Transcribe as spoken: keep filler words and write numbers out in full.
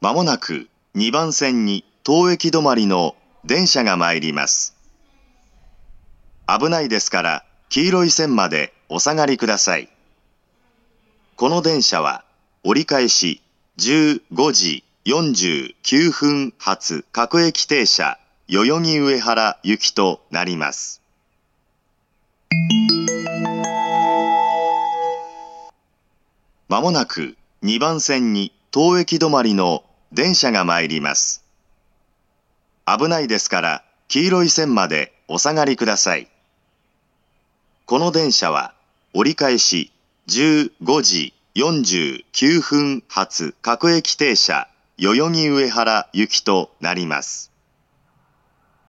まもなくにばん線に当駅止まりの電車が参ります。危ないですから黄色い線までお下がりください。この電車は折り返しじゅうごじよんじゅうきゅうふん発各駅停車代々木上原行きとなります。まもなくにばん線に当駅止まりの電車が参ります。危ないですから黄色い線までお下がりください。この電車は折り返しじゅうごじよんじゅうきゅうふん発各駅停車代々木上原行きとなります。